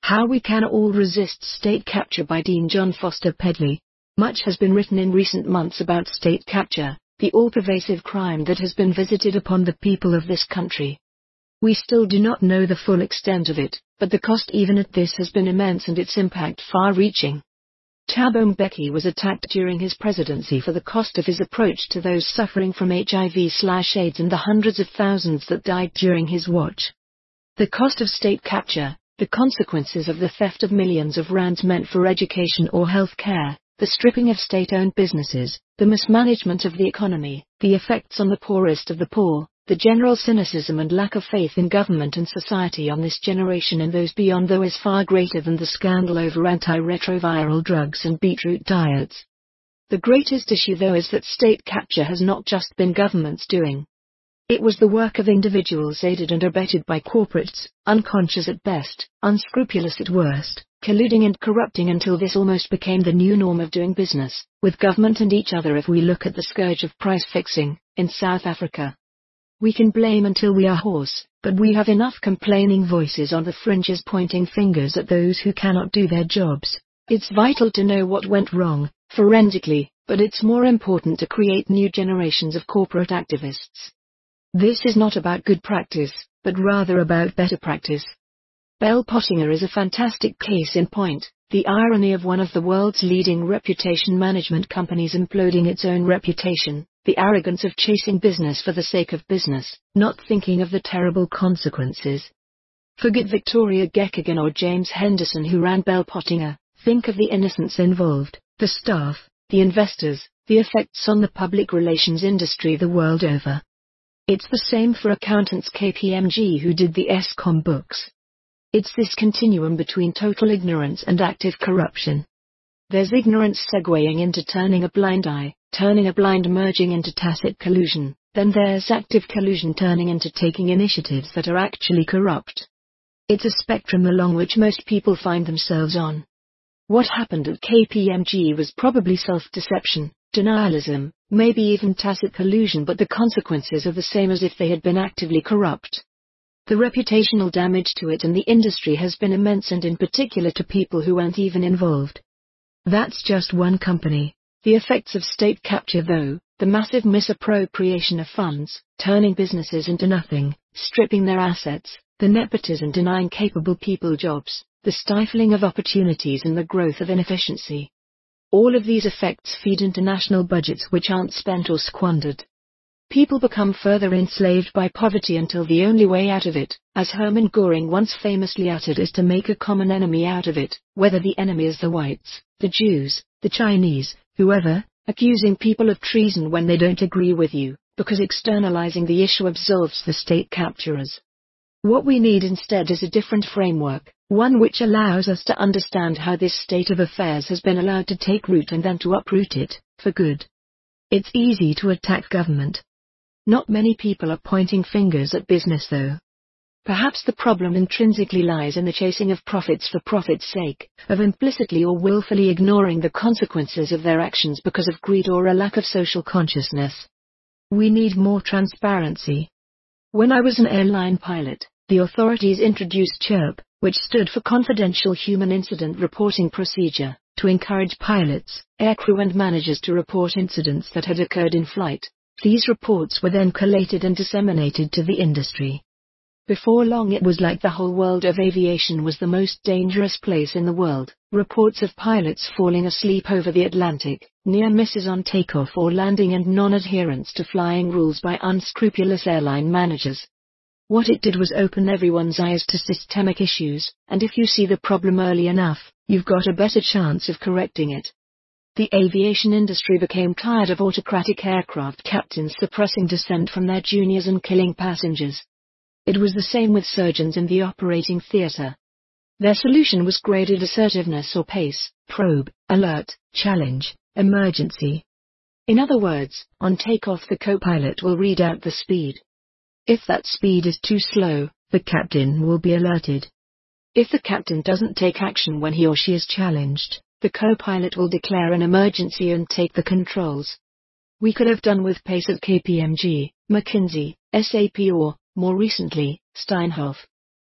How We Can All Resist State Capture by Dean John Foster Pedley. Much has been written in recent months about state capture, the all-pervasive crime that has been visited upon the people of this country. We still do not know the full extent of it, but the cost even at this has been immense and its impact far-reaching. Thabo Mbeki was attacked during his presidency for the cost of his approach to those suffering from HIV/AIDS and the hundreds of thousands that died during his watch. The cost of state capture, the consequences of the theft of millions of rands meant for education or health care, the stripping of state-owned businesses, the mismanagement of the economy, the effects on the poorest of the poor, the general cynicism and lack of faith in government and society on this generation and those beyond, though, is far greater than the scandal over antiretroviral drugs and beetroot diets. The greatest issue, though, is that state capture has not just been government's doing. It was the work of individuals aided and abetted by corporates, unconscious at best, unscrupulous at worst, colluding and corrupting until this almost became the new norm of doing business with government and each other. If we look at the scourge of price fixing in South Africa, we can blame until we are hoarse, but we have enough complaining voices on the fringes pointing fingers at those who cannot do their jobs. It's vital to know what went wrong, forensically, but it's more important to create new generations of corporate activists. This is not about good practice, but rather about better practice. Bell Pottinger is a fantastic case in point, the irony of one of the world's leading reputation management companies imploding its own reputation, the arrogance of chasing business for the sake of business, not thinking of the terrible consequences. Forget Victoria Gekkegan or James Henderson who ran Bell Pottinger, think of the innocents involved, the staff, the investors, the effects on the public relations industry the world over. It's the same for accountants KPMG who did the Eskom books. It's this continuum between total ignorance and active corruption. There's ignorance segueing into turning a blind eye, turning a blind merging into tacit collusion, then there's active collusion turning into taking initiatives that are actually corrupt. It's a spectrum along which most people find themselves on. What happened at KPMG was probably self-deception, denialism, maybe even tacit collusion, but the consequences are the same as if they had been actively corrupt. The reputational damage to it and the industry has been immense, and in particular to people who weren't even involved. That's just one company. The effects of state capture, though, the massive misappropriation of funds, turning businesses into nothing, stripping their assets, the nepotism denying capable people jobs, the stifling of opportunities and the growth of inefficiency. All of these effects feed into national budgets which aren't spent or squandered. People become further enslaved by poverty until the only way out of it, as Hermann Göring once famously uttered, is to make a common enemy out of it, whether the enemy is the whites, the Jews, the Chinese, whoever, accusing people of treason when they don't agree with you, because externalizing the issue absolves the state capturers. What we need instead is a different framework, one which allows us to understand how this state of affairs has been allowed to take root and then to uproot it, for good. It's easy to attack government. Not many people are pointing fingers at business, though. Perhaps the problem intrinsically lies in the chasing of profits for profit's sake, of implicitly or willfully ignoring the consequences of their actions because of greed or a lack of social consciousness. We need more transparency. When I was an airline pilot, the authorities introduced CHIRP, which stood for Confidential Human Incident Reporting Procedure, to encourage pilots, aircrew and managers to report incidents that had occurred in flight. These reports were then collated and disseminated to the industry. Before long it was like the whole world of aviation was the most dangerous place in the world. Reports of pilots falling asleep over the Atlantic, near misses on takeoff or landing, and non-adherence to flying rules by unscrupulous airline managers. What it did was open everyone's eyes to systemic issues, and if you see the problem early enough, you've got a better chance of correcting it. The aviation industry became tired of autocratic aircraft captains suppressing dissent from their juniors and killing passengers. It was the same with surgeons in the operating theater. Their solution was graded assertiveness or pace, probe, alert, challenge, emergency. In other words, on takeoff the co-pilot will read out the speed. If that speed is too slow, the captain will be alerted. If the captain doesn't take action when he or she is challenged, the co-pilot will declare an emergency and take the controls. We could have done with pace at KPMG, McKinsey, SAP or, more recently, Steinhoff.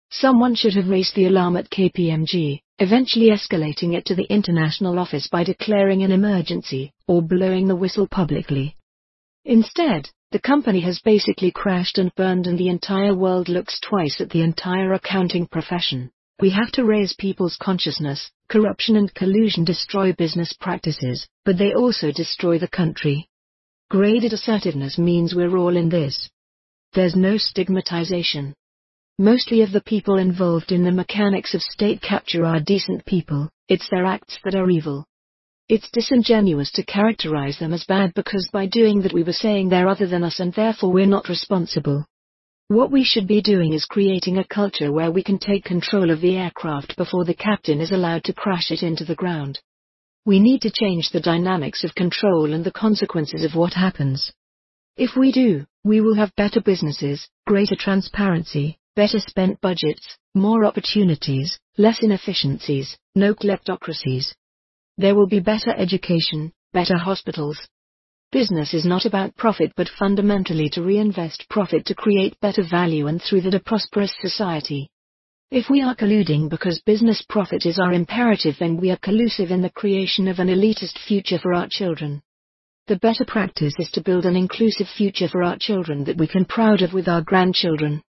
Someone should have raised the alarm at KPMG, eventually escalating it to the international office by declaring an emergency, or blowing the whistle publicly. Instead, the company has basically crashed and burned and the entire world looks twice at the entire accounting profession. We have to raise people's consciousness. Corruption and collusion destroy business practices, but they also destroy the country. Graded assertiveness means we're all in this. There's no stigmatization. Mostly of the people involved in the mechanics of state capture are decent people, it's their acts that are evil. It's disingenuous to characterize them as bad because by doing that we were saying they're other than us and therefore we're not responsible. What we should be doing is creating a culture where we can take control of the aircraft before the captain is allowed to crash it into the ground. We need to change the dynamics of control and the consequences of what happens. If we do, we will have better businesses, greater transparency, better spent budgets, more opportunities, less inefficiencies, no kleptocracies. There will be better education, better hospitals. Business is not about profit but fundamentally to reinvest profit to create better value and through that a prosperous society. If we are colluding because business profit is our imperative, then we are collusive in the creation of an elitist future for our children. The better practice is to build an inclusive future for our children that we can proud of with our grandchildren.